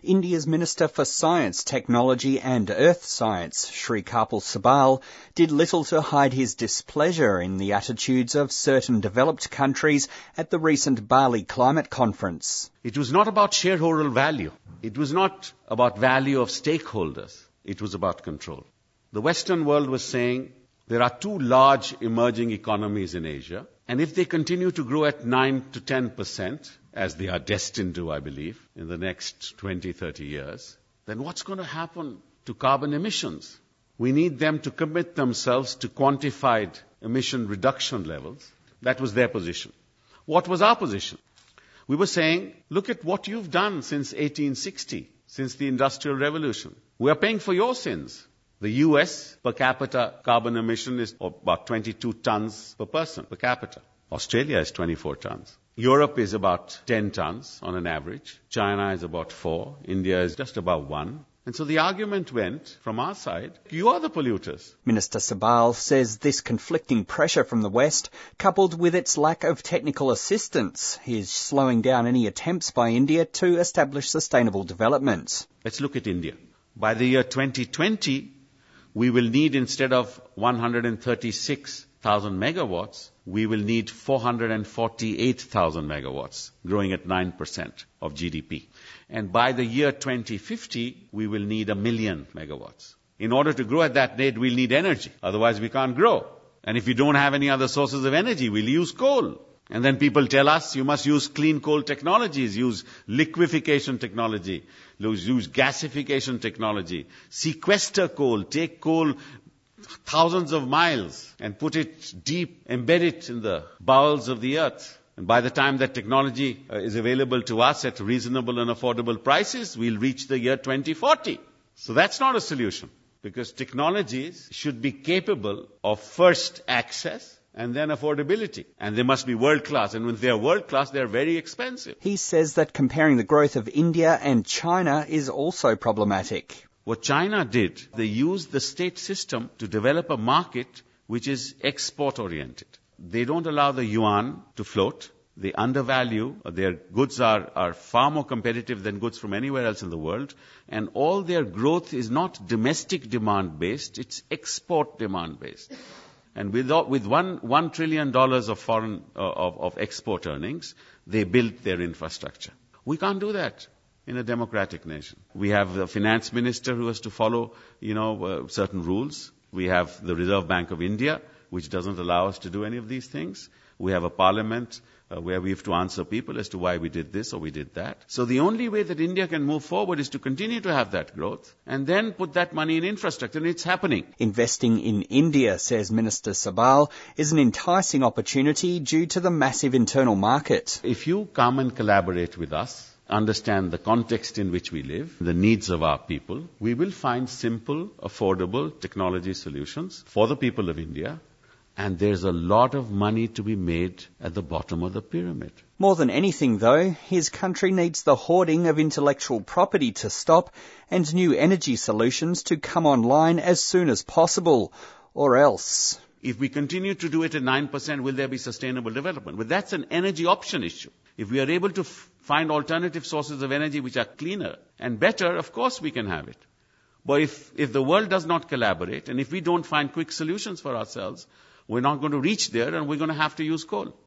India's Minister for Science, Technology and Earth Science, Shri Kapil Sibal, did little to hide his displeasure in the attitudes of certain developed countries at the recent Bali Climate Conference. It was not about shareholder value. It was not about value of stakeholders. It was about control. The Western world was saying there are two large emerging economies in Asia, and if they continue to grow at 9 to 10%, as they are destined to, I believe, in the next 20, 30 years, then what's going to happen to carbon emissions? We need them to commit themselves to quantified emission reduction levels. That was their position. What was our position? We were saying, look at what you've done since 1860, since the Industrial Revolution. We are paying for your sins. The US per capita carbon emission is about 22 tons per person per capita. Australia is 24 tons. Europe is about 10 tons on an average. China is about 4. India is just above 1. And so the argument went from our side, you are the polluters. Minister Sibal says this conflicting pressure from the West, coupled with its lack of technical assistance, is slowing down any attempts by India to establish sustainable development. Let's look at India. By the year 2020, we will need, instead of 136,000 megawatts, we will need 448,000 megawatts, growing at 9% of GDP. And by the year 2050, we will need 1 million megawatts. In order to grow at that rate, we'll need energy. Otherwise, we can't grow. And if we don't have any other sources of energy, we'll use coal. And then people tell us, you must use clean coal technologies, use liquefaction technology, use gasification technology, sequester coal, take coal thousands of miles and put it deep, embed it in the bowels of the earth. And by the time that technology is available to us at reasonable and affordable prices, we'll reach the year 2040. So that's not a solution, because technologies should be capable of first access and then affordability. And they must be world-class. And when they are world-class, they are very expensive. He says that comparing the growth of India and China is also problematic. What China did, they used the state system to develop a market which is export-oriented. They don't allow the yuan to float. They undervalue. Their goods are far more competitive than goods from anywhere else in the world. And all their growth is not domestic demand-based, it's export demand-based. And with $1 trillion of foreign of export earnings, they built their infrastructure. We can't do that in a democratic nation. We have the finance minister who has to follow, certain rules. We have the Reserve Bank of India, which doesn't allow us to do any of these things. We have a parliament where we have to answer people as to why we did this or we did that. So the only way that India can move forward is to continue to have that growth and then put that money in infrastructure, and it's happening. Investing in India, says Minister Sibal, is an enticing opportunity due to the massive internal market. If you come and collaborate with us, understand the context in which we live, the needs of our people, we will find simple, affordable technology solutions for the people of India. And there's a lot of money to be made at the bottom of the pyramid. More than anything, though, his country needs the hoarding of intellectual property to stop and new energy solutions to come online as soon as possible, or else. If we continue to do it at 9%, will there be sustainable development? But that's an energy option issue. If we are able to find alternative sources of energy which are cleaner and better, of course we can have it. But if the world does not collaborate, and if we don't find quick solutions for ourselves, we're not going to reach there, and we're going to have to use coal.